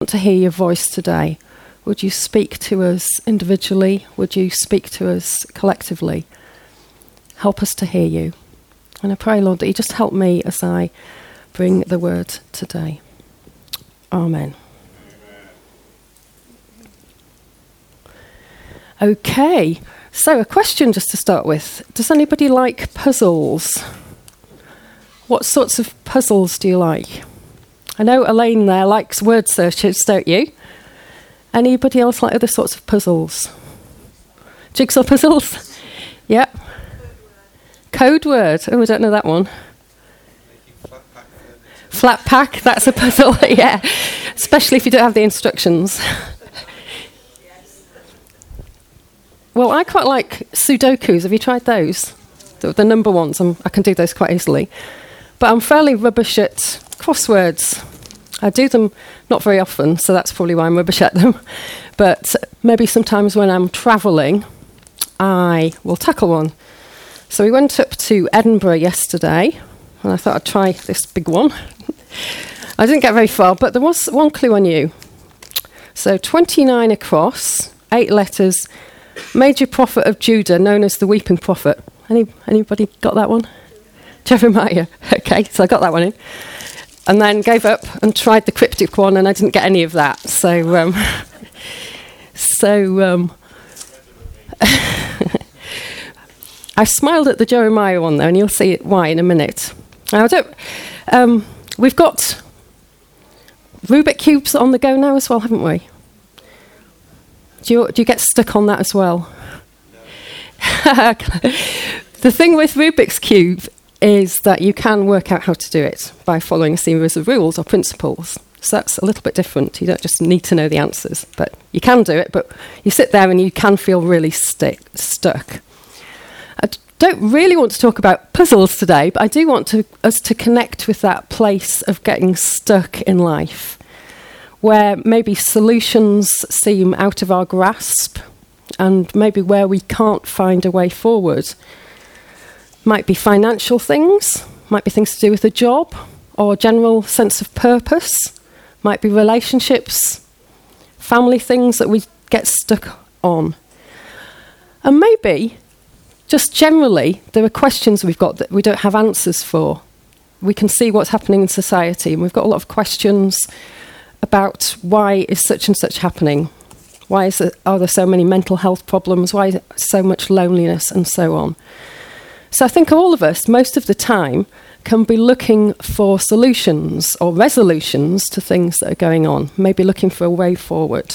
to hear your voice today. Would you speak to us individually? Would you speak to us collectively? Help us to hear you. And I pray, Lord, that you just help me as I bring the word today. Amen. Okay, so a question just to start with. Does anybody like puzzles? What sorts of puzzles do you like? I know Elaine there likes word searches, don't you? Anybody else like other sorts of puzzles? Jigsaw puzzles? Yep. Code word. Oh, I don't know that one. Flat pack, that's a puzzle, yeah. Especially if you don't have the instructions. Well, I quite like Sudokus. Have you tried those? The number ones. I can do those quite easily. But I'm fairly rubbish at crosswords. I do them not very often, so that's probably why I'm rubbish at them. But maybe sometimes when I'm travelling, I will tackle one. So we went up to Edinburgh yesterday, and I thought I'd try this big one. I didn't get very far, but there was one clue I knew. So 29 across, 8 letters, major prophet of Judah, known as the weeping prophet. Anybody got that one? Jeremiah. Okay, so I got that one in. And then gave up and tried the cryptic one, and I didn't get any of that. So I smiled at the Jeremiah one, though, and you'll see why in a minute. Now, we've got Rubik cubes on the go now as well, haven't we? Do you get stuck on that as well? No. The thing with Rubik's Cube is that you can work out how to do it by following a series of rules or principles. So that's a little bit different. You don't just need to know the answers, but you can do it, but you sit there and you can feel really stuck. I don't really want to talk about puzzles today, but I do want us to connect with that place of getting stuck in life, where maybe solutions seem out of our grasp, and maybe where we can't find a way forward. Might be financial things, might be things to do with a job, or general sense of purpose, might be relationships, family things that we get stuck on. And maybe, just generally, there are questions we've got that we don't have answers for. We can see what's happening in society, and we've got a lot of questions about why is such and such happening? Why are there so many mental health problems? Why is so much loneliness and so on? So I think all of us, most of the time, can be looking for solutions or resolutions to things that are going on, maybe looking for a way forward.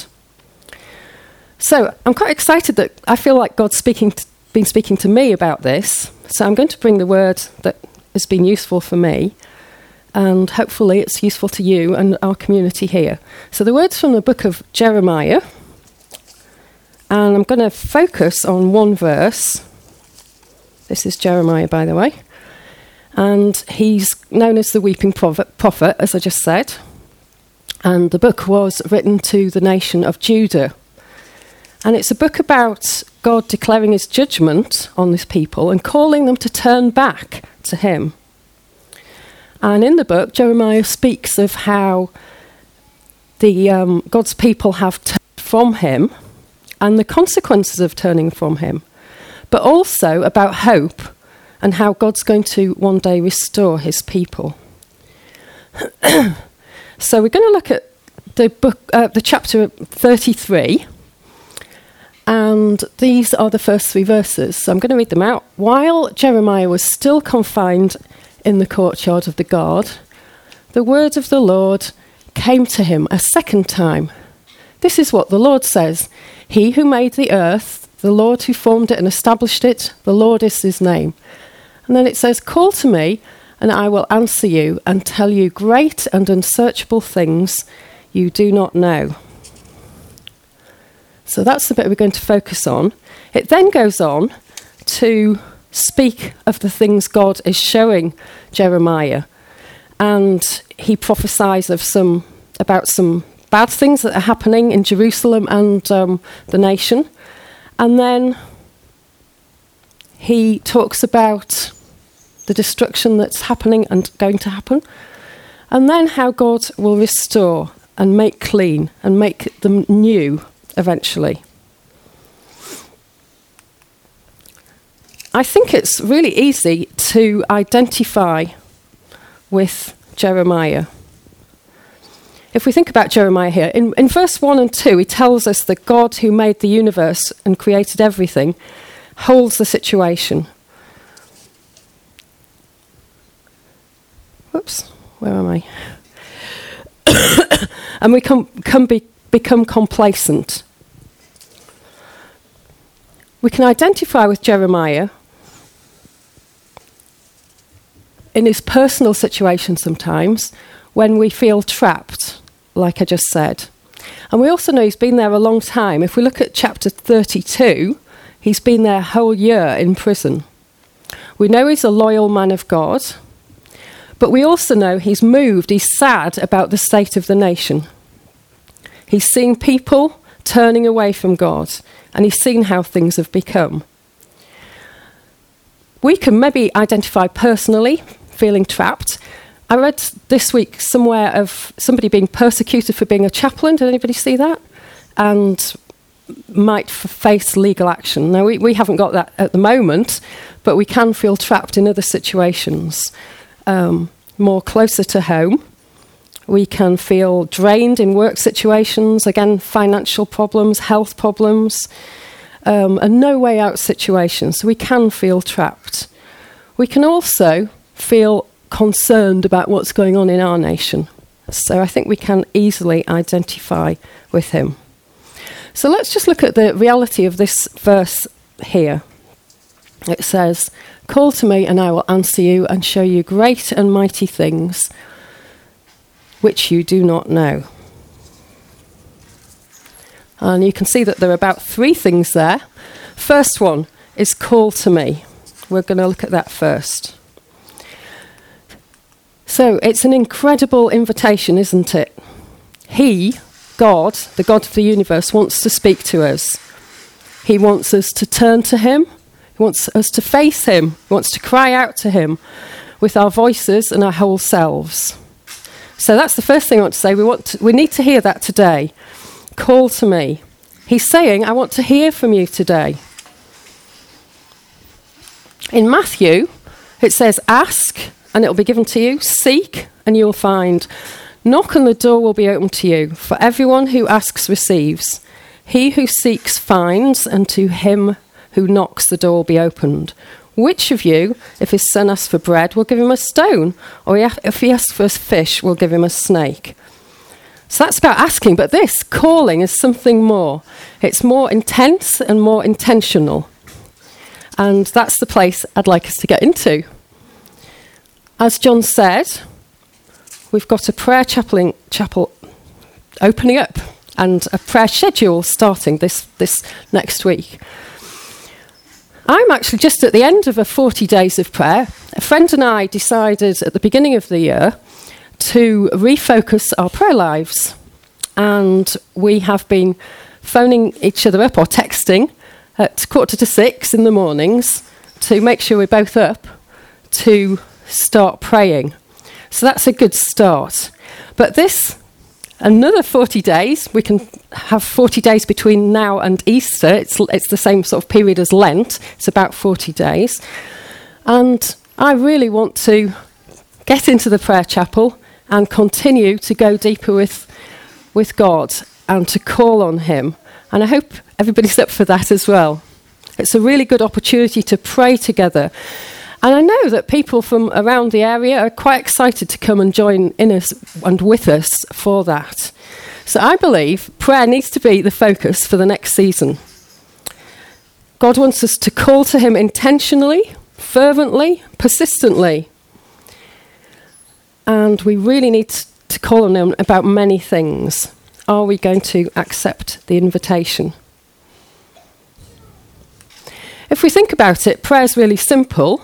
So I'm quite excited that I feel like God's been speaking to me about this. So I'm going to bring the word that has been useful for me, and hopefully it's useful to you and our community here. So the word's from the book of Jeremiah, and I'm going to focus on one verse. This is Jeremiah, by the way. And he's known as the weeping prophet, as I just said. And the book was written to the nation of Judah. And it's a book about God declaring his judgment on this people and calling them to turn back to him. And in the book, Jeremiah speaks of how God's people have turned from him and the consequences of turning from him, but also about hope and how God's going to one day restore his people. So we're going to look at the chapter 33, and these are the first 3 verses. So I'm going to read them out. While Jeremiah was still confined in the courtyard of the guard, the word of the Lord came to him a second time. This is what the Lord says: He who made the earth, the Lord who formed it and established it, the Lord is his name. And then it says, call to me, and I will answer you and tell you great and unsearchable things you do not know. So that's the bit we're going to focus on. It then goes on to speak of the things God is showing Jeremiah. And he prophesies about some bad things that are happening in Jerusalem and the nation. And then he talks about the destruction that's happening and going to happen. And then how God will restore and make clean and make them new eventually. I think it's really easy to identify with Jeremiah. If we think about Jeremiah here, in verse 1 and 2, he tells us that God, who made the universe and created everything, holds the situation. Whoops, where am I? And we become complacent. We can identify with Jeremiah in his personal situation sometimes when we feel trapped, like I just said. And we also know he's been there a long time. If we look at chapter 32, he's been there a whole year in prison. We know he's a loyal man of God, but we also know he's moved, he's sad about the state of the nation. He's seen people turning away from God, and he's seen how things have become. We can maybe identify personally, feeling trapped. I read this week somewhere of somebody being persecuted for being a chaplain. Did anybody see that? And might face legal action. Now, we haven't got that at the moment, but we can feel trapped in other situations. More closer to home. We can feel drained in work situations, again, financial problems, health problems, and no way out situations. So we can feel trapped. We can also feel concerned about what's going on in our nation. So I think we can easily identify with him. So let's just look at the reality of this verse here. It says, "Call to me and I will answer you and show you great and mighty things which you do not know." And you can see that there are about 3 things there. First one is call to me. We're going to look at that first. So it's an incredible invitation, isn't it? He, God, the God of the universe, wants to speak to us. He wants us to turn to him. He wants us to face him. He wants to cry out to him with our voices and our whole selves. So that's the first thing I want to say. We need to hear that today. Call to me. He's saying, I want to hear from you today. In Matthew, it says, ask and it will be given to you. Seek and you will find. Knock and the door will be opened to you. For everyone who asks receives. He who seeks finds, and to him who knocks the door will be opened. Which of you, if his son asks for bread, will give him a stone? Or if he asks for a fish, will give him a snake? So that's about asking, but this calling is something more. It's more intense and more intentional. And that's the place I'd like us to get into. As John said, we've got a prayer chapel opening up and a prayer schedule starting this next week. I'm actually just at the end of a 40 days of prayer. A friend and I decided at the beginning of the year to refocus our prayer lives. And we have been phoning each other up or texting at 5:45 in the mornings to make sure we're both up to start praying. So that's a good start. But another 40 days, we can have 40 days between now and Easter. It's the same sort of period as Lent. It's about 40 days. And I really want to get into the prayer chapel and continue to go deeper with God and to call on him. And I hope everybody's up for that as well. It's a really good opportunity to pray together. And I know that people from around the area are quite excited to come and join in us and with us for that. So I believe prayer needs to be the focus for the next season. God wants us to call to him intentionally, fervently, persistently. And we really need to call on him about many things. Are we going to accept the invitation? If we think about it, prayer is really simple.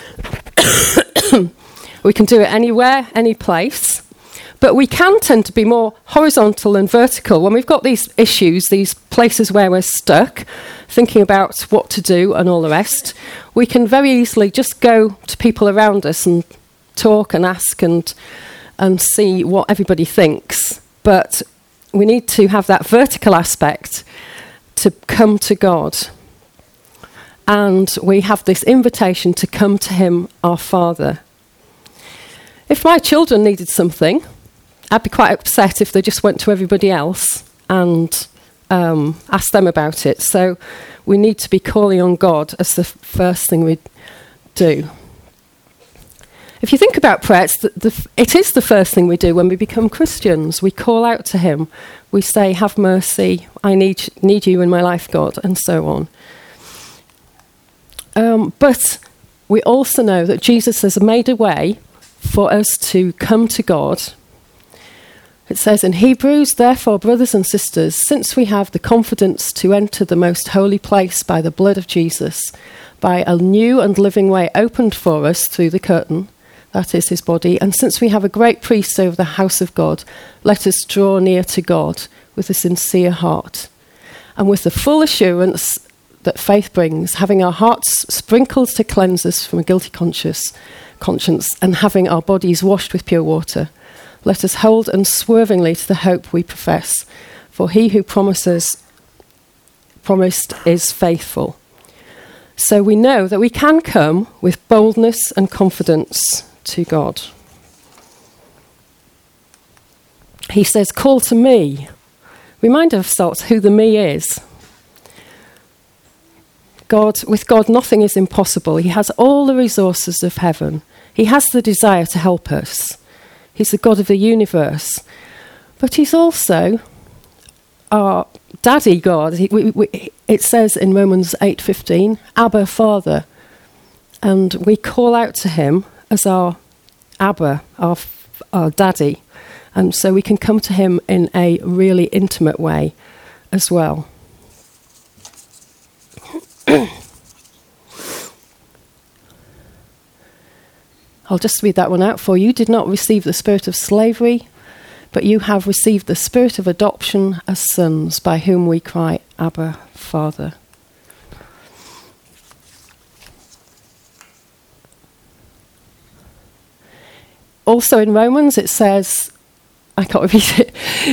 We can do it anywhere, any place. But we can tend to be more horizontal and vertical. When we've got these issues, these places where we're stuck, thinking about what to do and all the rest, we can very easily just go to people around us and talk and ask and see what everybody thinks. but we need to have that vertical aspect to come to God. And we have this invitation to come to him, our Father. If my children needed something, I'd be quite upset if they just went to everybody else and asked them about it. So we need to be calling on God as the first thing we do. If you think about prayer, it is the first thing we do when we become Christians. We call out to him. We say, have mercy, I need you in my life, God, and so on. But we also know that Jesus has made a way for us to come to God. It says in Hebrews, therefore, brothers and sisters, since we have the confidence to enter the most holy place by the blood of Jesus, by a new and living way opened for us through the curtain, that is his body, and since we have a great priest over the house of God, let us draw near to God with a sincere heart, and with the full assurance that faith brings, having our hearts sprinkled to cleanse us from a guilty conscience, and having our bodies washed with pure water. Let us hold unswervingly to the hope we profess, for he who promised is faithful. So we know that we can come with boldness and confidence to God. He says, call to me. Remind ourselves who the me is. With God, nothing is impossible. He has all the resources of heaven. He has the desire to help us. He's the God of the universe. But he's also our daddy God. It says in Romans 8:15, Abba, Father. And we call out to him as our Abba, our daddy. And so we can come to him in a really intimate way as well. I'll just read that one out for you. You did not receive the spirit of slavery, but you have received the spirit of adoption as sons, by whom we cry, Abba, Father. Also in Romans it says, I can't read it,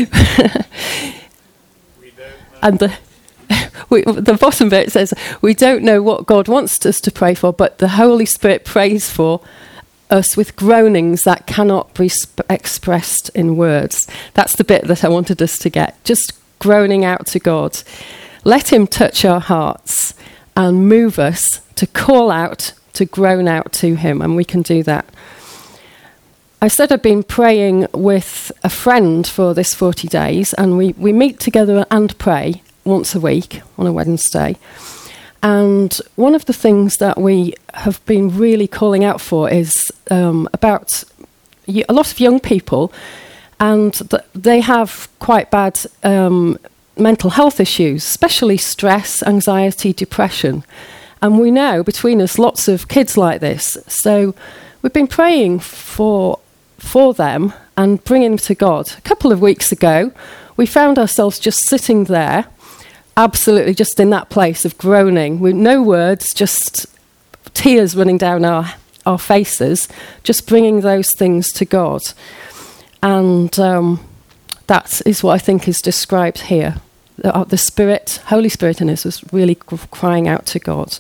and the bottom bit says, we don't know what God wants us to pray for, but the Holy Spirit prays for us with groanings that cannot be expressed in words. That's the bit that I wanted us to get. Just groaning out to God. Let him touch our hearts and move us to call out, to groan out to him, and we can do that. I said I've been praying with a friend for this 40 days, and we meet together and pray once a week on a Wednesday. And one of the things that we have been really calling out for is about a lot of young people, and they have quite bad mental health issues, especially stress, anxiety, depression. And we know between us lots of kids like this. So we've been praying for them and bringing them to God. A couple of weeks ago, we found ourselves just sitting there, absolutely just in that place of groaning, with no words, just tears running down our faces, just bringing those things to God. And that is what I think is described here. The Spirit, Holy Spirit in us was really crying out to God.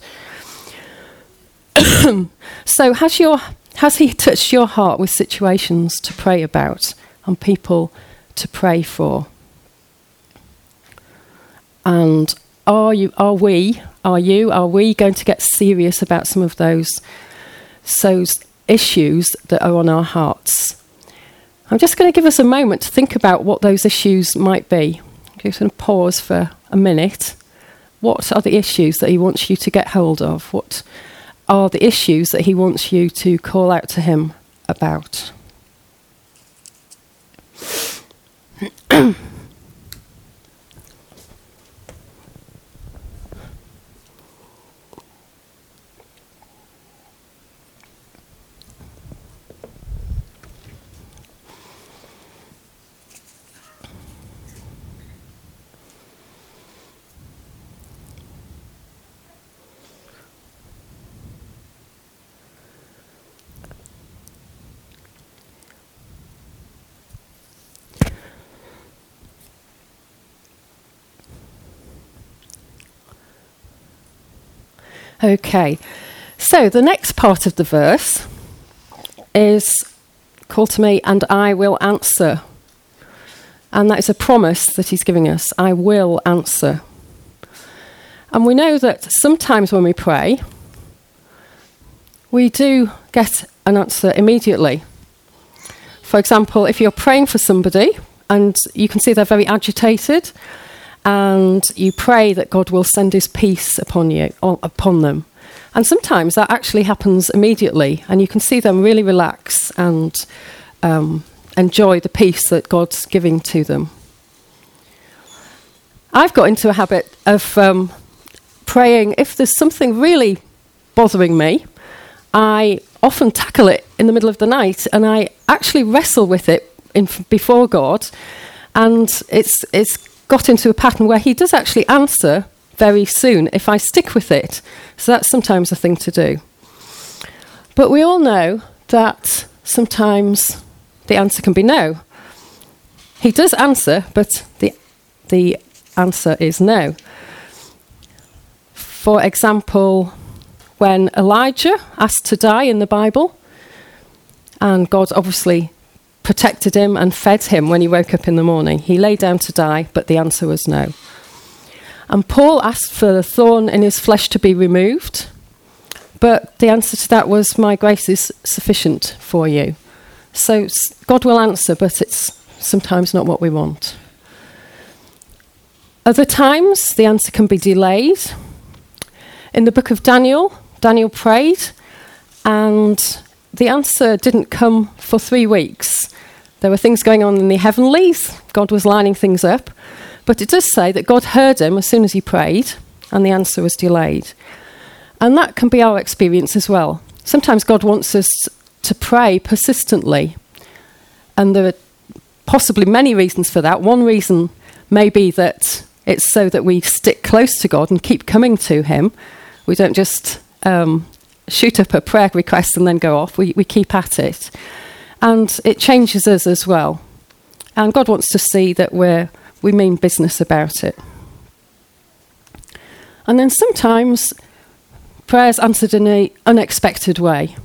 So has he touched your heart with situations to pray about and people to pray for? And are we going to get serious about some of those issues that are on our hearts? I'm just going to give us a moment to think about what those issues might be. I'm just going to pause for a minute. What are the issues that he wants you to get hold of? What are the issues that he wants you to call out to him about? Okay, so the next part of the verse is, call to me and I will answer. And that is a promise that he's giving us. I will answer. And we know that sometimes when we pray, we do get an answer immediately. For example, if you're praying for somebody and you can see they're very agitated, and you pray that God will send his peace upon you, or upon them. And sometimes that actually happens immediately, and you can see them really relax and enjoy the peace that God's giving to them. I've got into a habit of praying, if there's something really bothering me, I often tackle it in the middle of the night, and I actually wrestle with it before God, and it's got into a pattern where he does actually answer very soon if I stick with it. So that's sometimes a thing to do. But we all know that sometimes the answer can be no. He does answer, but the answer is no. For example, when Elijah asked to die in the Bible, and God obviously protected him and fed him when he woke up in the morning. He lay down to die, but the answer was no. And Paul asked for the thorn in his flesh to be removed, but the answer to that was, my grace is sufficient for you. So God will answer, but it's sometimes not what we want. Other times, the answer can be delayed. In the book of Daniel, Daniel prayed, and the answer didn't come for 3 weeks. There were things going on in the heavenlies. God was lining things up. But it does say that God heard him as soon as he prayed, and the answer was delayed. And that can be our experience as well. Sometimes God wants us to pray persistently. And there are possibly many reasons for that. One reason may be that it's so that we stick close to God and keep coming to him. We don't just shoot up a prayer request and then go off. We keep at it. And it changes us as well. And God wants to see that we mean business about it. And then sometimes prayer's answered in an unexpected way.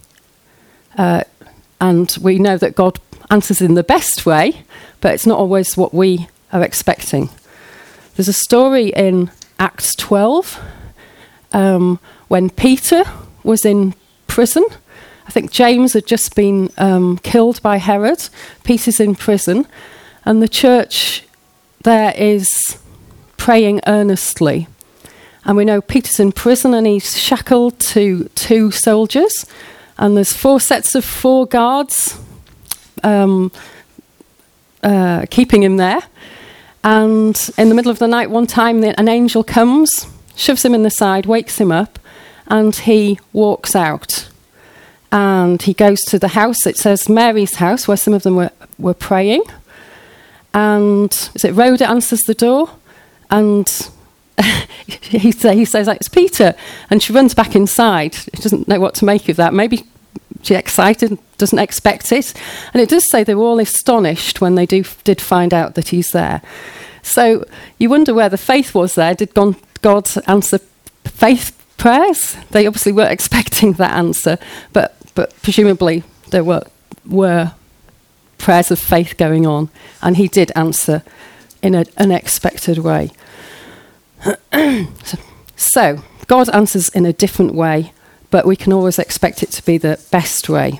And we know that God answers in the best way, but it's not always what we are expecting. There's a story in Acts 12 when Peter was in prison. I think James had just been killed by Herod. Peter's in prison. And the church there is praying earnestly. And we know Peter's in prison and he's shackled to 2 soldiers. And there's 4 sets of 4 guards keeping him there. And in the middle of the night, one time, an angel comes, shoves him in the side, wakes him up, and he walks out. And he goes to the house, it says Mary's house, where some of them were praying. And is it Rhoda answers the door? And he says, it's Peter. And she runs back inside. She doesn't know what to make of that. Maybe she's excited, doesn't expect it. And it does say they were all astonished when they did find out that he's there. So you wonder where the faith was there. Did God answer faith prayers? They obviously weren't expecting that answer, but presumably there were prayers of faith going on, and he did answer in an unexpected way. So God answers in a different way, but we can always expect it to be the best way.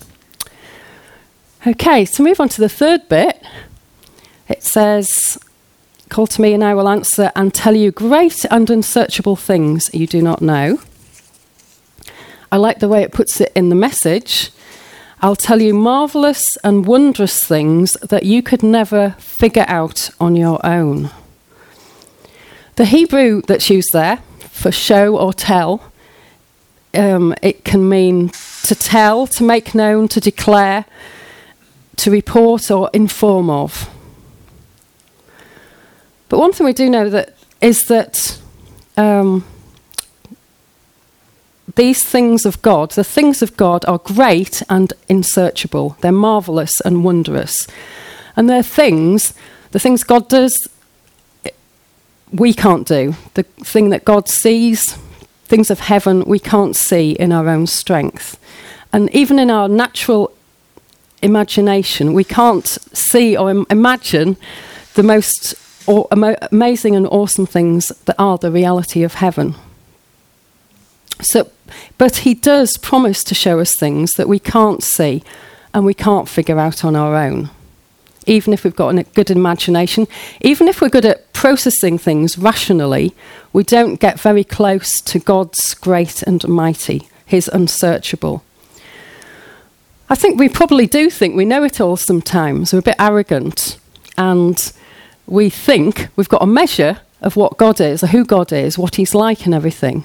Okay, so move on to the third bit. It says, call to me and I will answer and tell you great and unsearchable things you do not know. I like the way it puts it in the Message. I'll tell you marvellous and wondrous things that you could never figure out on your own. The Hebrew that's used there for show or tell, it can mean to tell, to make known, to declare, to report or inform of. But one thing we do know is that these things of God, the things of God, are great and unsearchable. They're marvellous and wondrous. And they're the things God does, we can't do. The thing that God sees, things of heaven we can't see in our own strength. And even in our natural imagination, we can't see or imagine the most amazing and awesome things that are the reality of heaven. But he does promise to show us things that we can't see and we can't figure out on our own. Even if we've got a good imagination, even if we're good at processing things rationally, we don't get very close to God's great and mighty, his unsearchable. I think we probably do think we know it all sometimes. We're a bit arrogant, and we think we've got a measure of what God is, or who God is, what he's like and everything.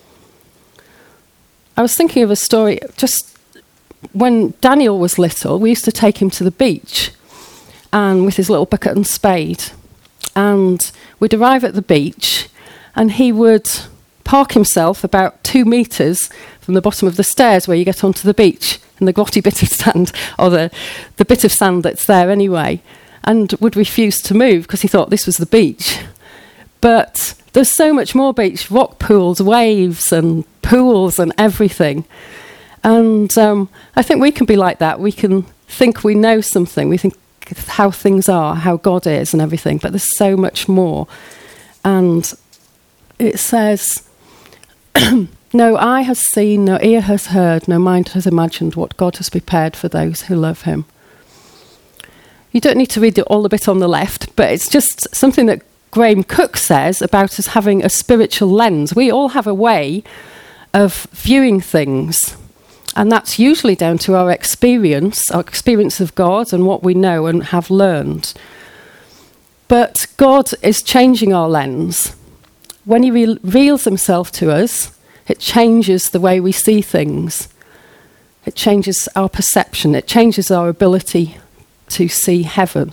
I was thinking of a story, just when Daniel was little, we used to take him to the beach, and with his little bucket and spade. And we'd arrive at the beach, and he would park himself about 2 metres from the bottom of the stairs where you get onto the beach, in the grotty bit of sand, or the bit of sand that's there anyway, and would refuse to move because he thought this was the beach. But there's so much more beach, rock pools, waves and pools and everything. And I think we can be like that. We can think we know something. We think how things are, how God is and everything, but there's so much more. And it says, no eye has seen, no ear has heard, no mind has imagined what God has prepared for those who love him. You don't need to read all the bit on the left, but it's just something that Graham Cook says about us having a spiritual lens. We all have a way of viewing things, and that's usually down to our experience of God and what we know and have learned. But God is changing our lens. When he reveals himself to us, it changes the way we see things. It changes our perception. It changes our ability to see heaven.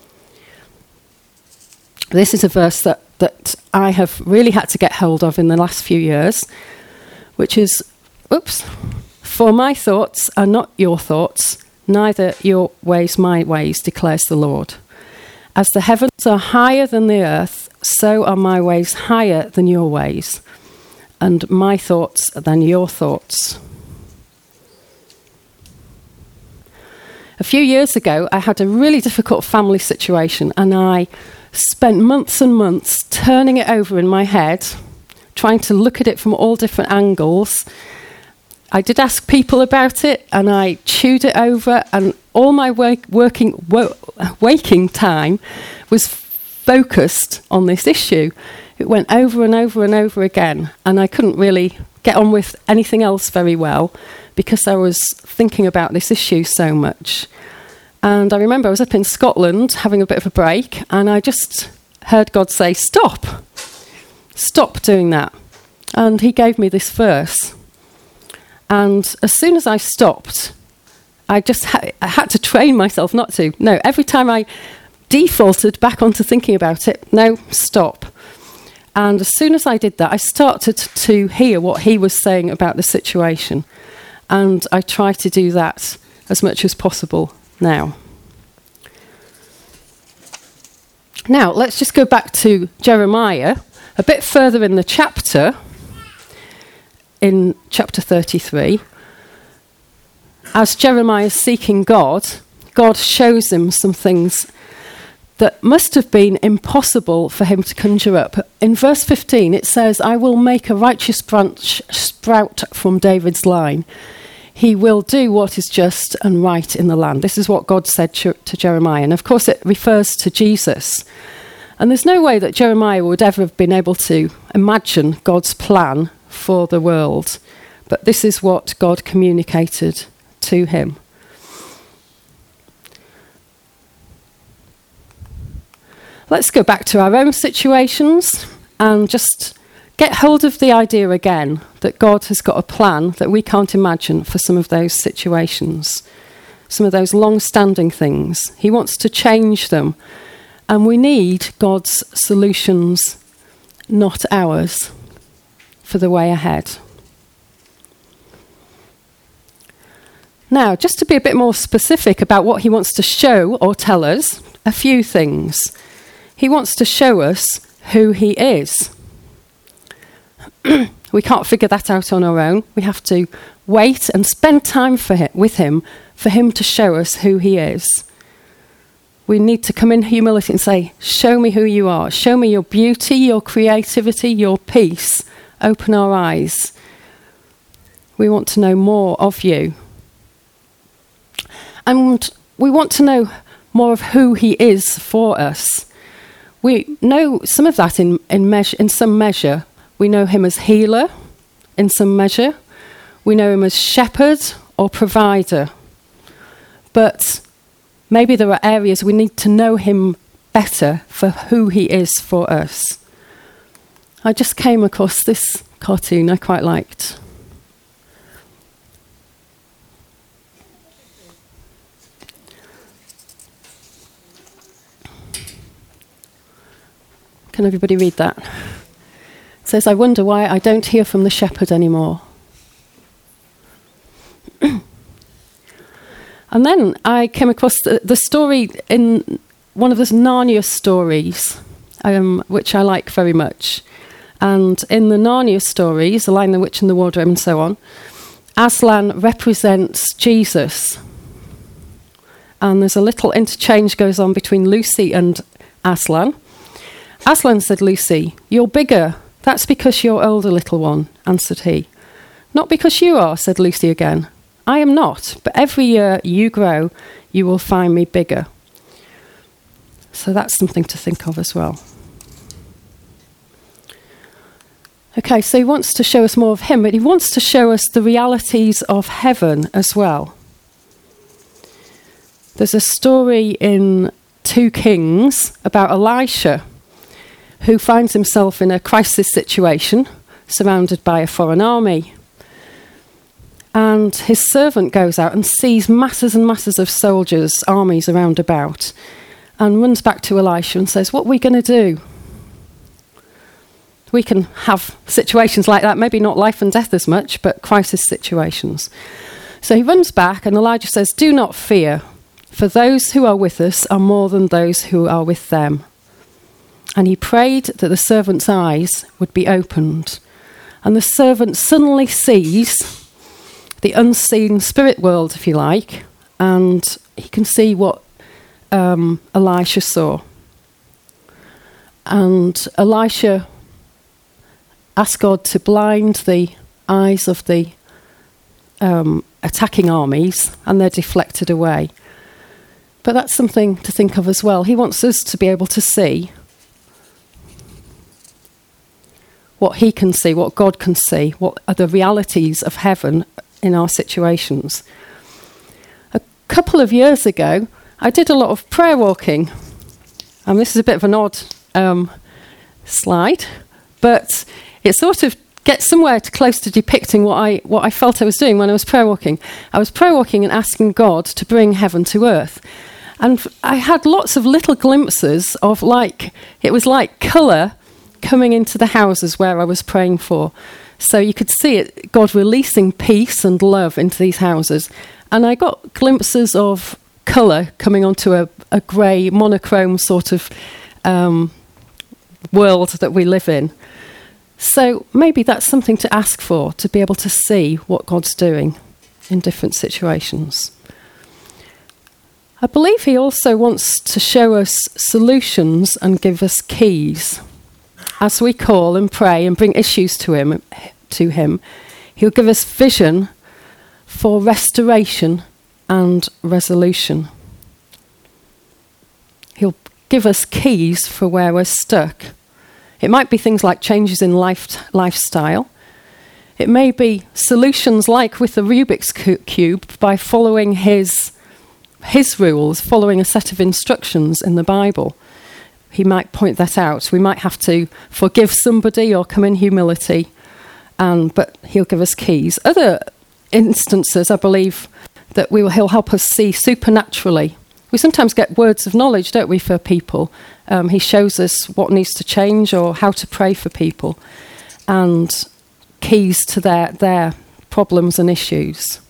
This is a verse that I have really had to get hold of in the last few years, which is, for my thoughts are not your thoughts, neither your ways my ways, declares the Lord. As the heavens are higher than the earth, so are my ways higher than your ways, and my thoughts than your thoughts. A few years ago, I had a really difficult family situation, and I spent months and months turning it over in my head, trying to look at it from all different angles. I did ask people about it, and I chewed it over, and all my waking time was focused on this issue. It went over and over and over again, and I couldn't really get on with anything else very well because I was thinking about this issue so much. And I remember I was up in Scotland having a bit of a break, and I just heard God say, stop doing that. And he gave me this verse. And as soon as I stopped, I just I had to train myself not to. No, every time I defaulted back onto thinking about it, no, stop. And as soon as I did that, I started to hear what he was saying about the situation. And I try to do that as much as possible now. Now, let's just go back to Jeremiah, a bit further in the chapter, in chapter 33. As Jeremiah is seeking God, God shows him some things that must have been impossible for him to conjure up. In verse 15, it says, I will make a righteous branch sprout from David's line. He will do what is just and right in the land. This is what God said to Jeremiah. And of course, it refers to Jesus. And there's no way that Jeremiah would ever have been able to imagine God's plan for the world. But this is what God communicated to him. Let's go back to our own situations and just get hold of the idea again that God has got a plan that we can't imagine for some of those situations, some of those long-standing things. He wants to change them, and we need God's solutions, not ours, for the way ahead. Now, just to be a bit more specific about what he wants to show or tell us, a few things. He wants to show us who he is. We can't figure that out on our own. We have to wait and spend time with him for him to show us who he is. We need to come in humility and say, show me who you are. Show me your beauty, your creativity, your peace. Open our eyes. We want to know more of you. And we want to know more of who he is for us. We know some of that in some measure. We know him as healer in some measure. We know him as shepherd or provider. But maybe there are areas we need to know him better for who he is for us. I just came across this cartoon I quite liked. Can everybody read that? It says, I wonder why I don't hear from the shepherd anymore. And then I came across the story in one of those Narnia stories, which I like very much. And in the Narnia stories, The Lion, the Witch and the Wardrobe and so on, Aslan represents Jesus. And there's a little interchange goes on between Lucy and Aslan. Aslan said, Lucy, you're bigger. That's because you're older, little one, answered he. Not because you are, said Lucy again. I am not, but every year you grow, you will find me bigger. So that's something to think of as well. Okay, so he wants to show us more of him, but he wants to show us the realities of heaven as well. There's a story in 2 Kings about Elisha, who finds himself in a crisis situation, surrounded by a foreign army. And his servant goes out and sees masses and masses of soldiers, armies around about, and runs back to Elisha and says, what are we going to do? We can have situations like that, maybe not life and death as much, but crisis situations. So he runs back and Elijah says, do not fear, for those who are with us are more than those who are with them. And he prayed that the servant's eyes would be opened. And the servant suddenly sees the unseen spirit world, if you like, and he can see what Elisha saw. And Elisha asked God to blind the eyes of the attacking armies, and they're deflected away. But that's something to think of as well. He wants us to be able to see what he can see, what God can see, what are the realities of heaven in our situations. A couple of years ago, I did a lot of prayer walking. And this is a bit of an odd slide, but it sort of gets somewhere close to depicting what I felt I was doing when I was prayer walking. I was prayer walking and asking God to bring heaven to earth. And I had lots of little glimpses of it was like colour coming into the houses where I was praying for. So you could see it, God releasing peace and love into these houses. And I got glimpses of colour coming onto a grey, monochrome sort of world that we live in. So maybe that's something to ask for, to be able to see what God's doing in different situations. I believe he also wants to show us solutions and give us keys. As we call and pray and bring issues to him, he'll give us vision for restoration and resolution. He'll give us keys for where we're stuck. It might be things like changes in lifestyle. It may be solutions like with the Rubik's Cube by following his rules, following a set of instructions in the Bible. He might point that out. We might have to forgive somebody or come in humility, but he'll give us keys. Other instances, I believe, that he'll help us see supernaturally. We sometimes get words of knowledge, don't we, for people. He shows us what needs to change or how to pray for people, and keys to their problems and issues.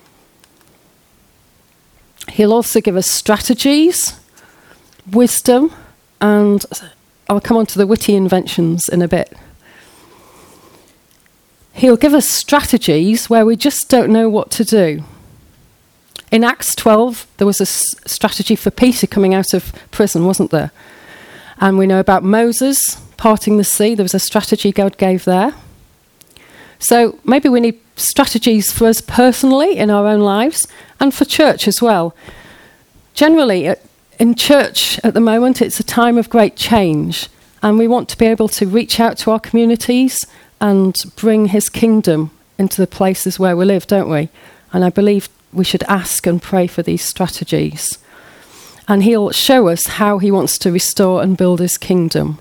He'll also give us strategies, wisdom, and I'll come on to the witty inventions in a bit. he'll give us strategies where we just don't know what to do. In Acts 12, there was a strategy for Peter coming out of prison, wasn't there? And we know about Moses parting the sea. There was a strategy God gave there. So maybe we need strategies for us personally in our own lives and for church as well. Generally, in church at the moment, it's a time of great change, and we want to be able to reach out to our communities and bring his kingdom into the places where we live, don't we? And I believe we should ask and pray for these strategies. And he'll show us how he wants to restore and build his kingdom.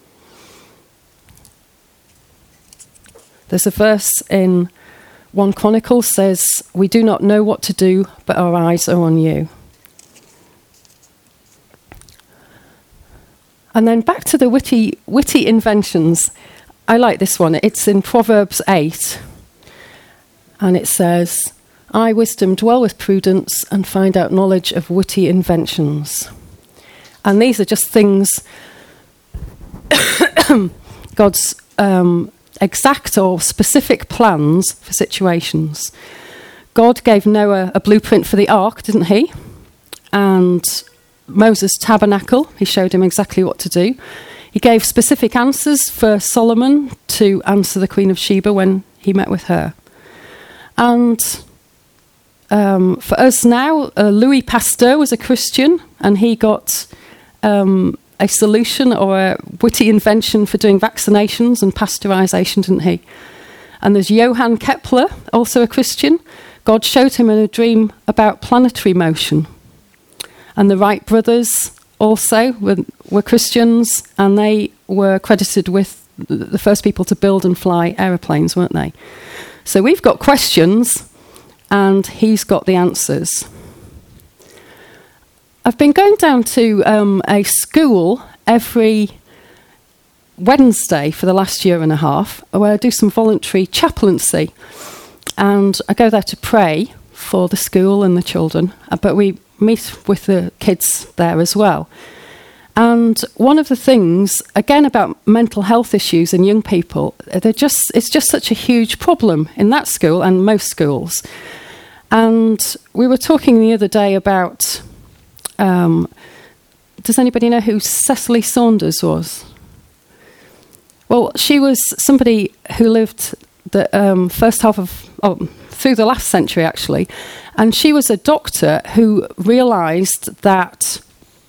There's a verse in 1 Chronicles says, "We do not know what to do, but our eyes are on you." And then back to the witty inventions. I like this one. It's in Proverbs 8. And it says, "I, wisdom, dwell with prudence and find out knowledge of witty inventions." And these are just things God's exact or specific plans for situations. God gave Noah a blueprint for the ark, didn't he? And Moses' tabernacle, he showed him exactly what to do. He gave specific answers for Solomon to answer the Queen of Sheba when he met with her. And for us now, Louis Pasteur was a Christian, and he got a solution or a witty invention for doing vaccinations and pasteurization, didn't he? And there's Johann Kepler, also a Christian. God showed him in a dream about planetary motion. And the Wright brothers also were Christians, and they were credited with the first people to build and fly aeroplanes, weren't they? So we've got questions, and he's got the answers. I've been going down to a school every Wednesday for the last year and a half, where I do some voluntary chaplaincy. And I go there to pray for the school and the children, but we meet with the kids there as well. And one of the things, again, about mental health issues in young people, it's just such a huge problem in that school and most schools. And we were talking the other day about, does anybody know who Cecily Saunders was? Well, she was somebody who lived the first half of, through the last century, actually. And she was a doctor who realised that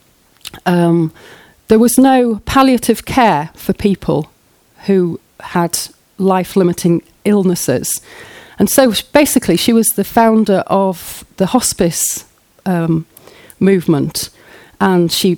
there was no palliative care for people who had life-limiting illnesses. And so basically she was the founder of the hospice movement, and she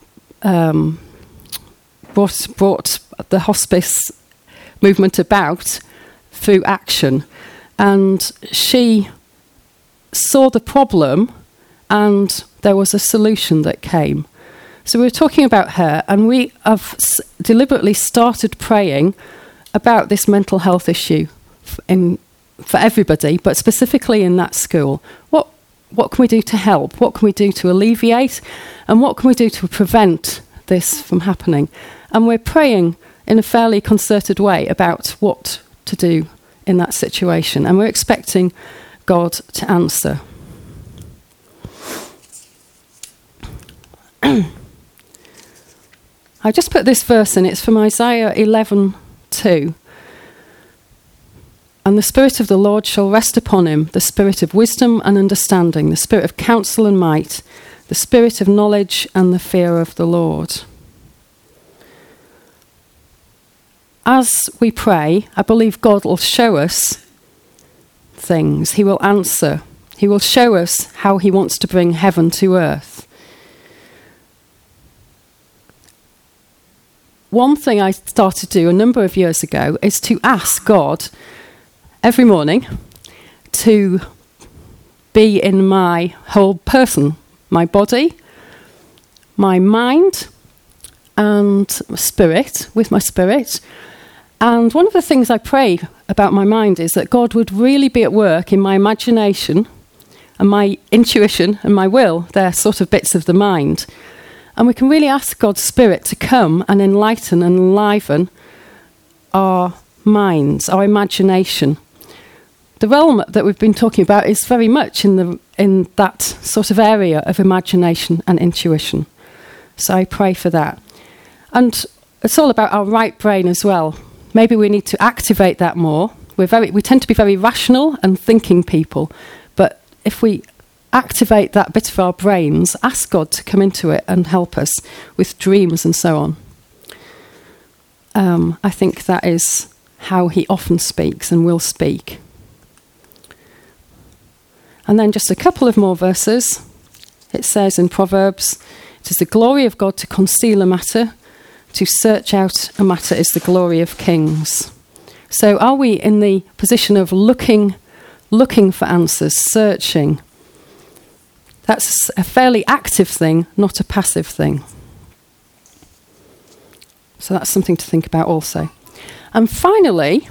brought the hospice movement about through action. And she saw the problem, and there was a solution that came. So we were talking about her, and we have deliberately started praying about this mental health issue for everybody, but specifically in that school. What can we do to help? What can we do to alleviate? And what can we do to prevent this from happening? And we're praying in a fairly concerted way about what to do in that situation. And we're expecting God to answer. I just put this verse in. It's from Isaiah 11:2. "And the Spirit of the Lord shall rest upon him, the Spirit of wisdom and understanding, the Spirit of counsel and might, the Spirit of knowledge and the fear of the Lord." As we pray, I believe God will show us things. He will answer. He will show us how he wants to bring heaven to earth. One thing I started to do a number of years ago is to ask God every morning to be in my whole person, my body, my mind, and spirit, with my spirit. And one of the things I pray about my mind is that God would really be at work in my imagination and my intuition and my will. They're sort of bits of the mind. And we can really ask God's Spirit to come and enlighten and enliven our minds, our imagination. The realm that we've been talking about is very much in that sort of area of imagination and intuition. So I pray for that. And it's all about our right brain as well. Maybe we need to activate that more. We tend to be very rational and thinking people, but if we activate that bit of our brains, ask God to come into it and help us with dreams and so on. I think that is how he often speaks and will speak. And then just a couple of more verses. It says in Proverbs, "It is the glory of God to conceal a matter. To search out a matter is the glory of kings." So are we in the position of looking for answers, searching? That's a fairly active thing, not a passive thing. So that's something to think about also. And finally,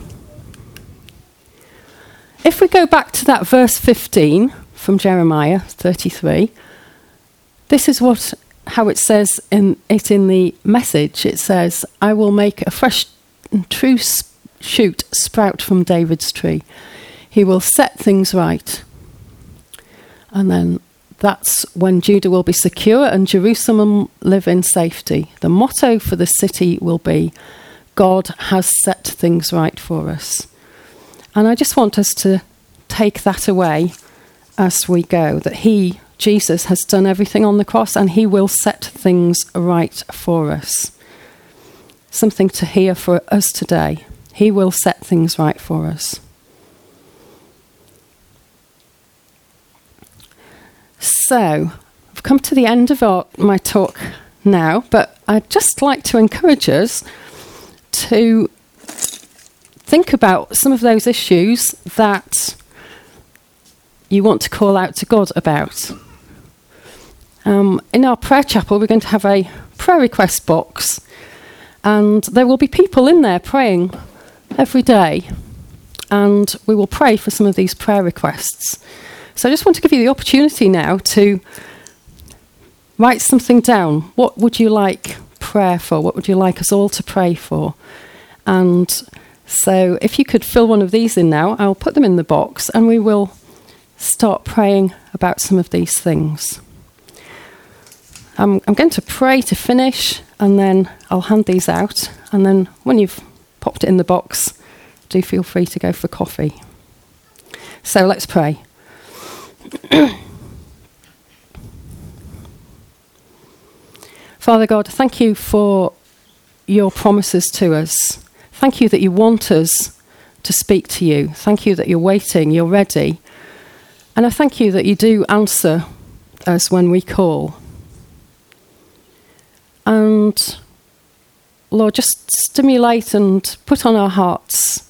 if we go back to that verse 15 from Jeremiah 33, this is how it says in the Message. It says, "I will make a fresh and true shoot sprout from David's tree. He will set things right." And then that's when Judah will be secure and Jerusalem live in safety. The motto for the city will be, "God has set things right for us." And I just want us to take that away as we go, that Jesus has done everything on the cross and he will set things right for us. Something to hear for us today. He will set things right for us. So, I've come to the end of my talk now, but I'd just like to encourage us to think about some of those issues that you want to call out to God about. In our prayer chapel, we're going to have a prayer request box, and there will be people in there praying every day, and we will pray for some of these prayer requests. So I just want to give you the opportunity now to write something down. What would you like prayer for? What would you like us all to pray for? And so if you could fill one of these in now, I'll put them in the box and we will start praying about some of these things. I'm going to pray to finish, and then I'll hand these out. And then when you've popped it in the box, do feel free to go for coffee. So let's pray. Father God, thank you for your promises to us. Thank you that you want us to speak to you. Thank you that you're waiting, you're ready. And I thank you that you do answer us when we call. And Lord, just stimulate and put on our hearts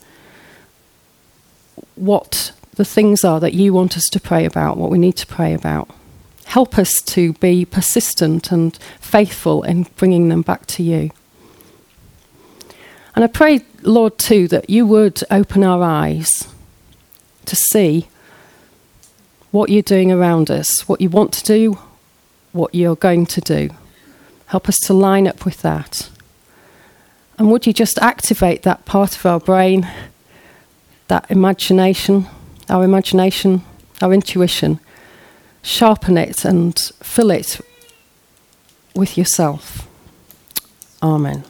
what the things are that you want us to pray about, what we need to pray about. Help us to be persistent and faithful in bringing them back to you. And I pray, Lord, too, that you would open our eyes to see what you're doing around us, what you want to do, what you're going to do. Help us to line up with that. And would you just activate that part of our brain, that imagination, our intuition, sharpen it and fill it with yourself. Amen.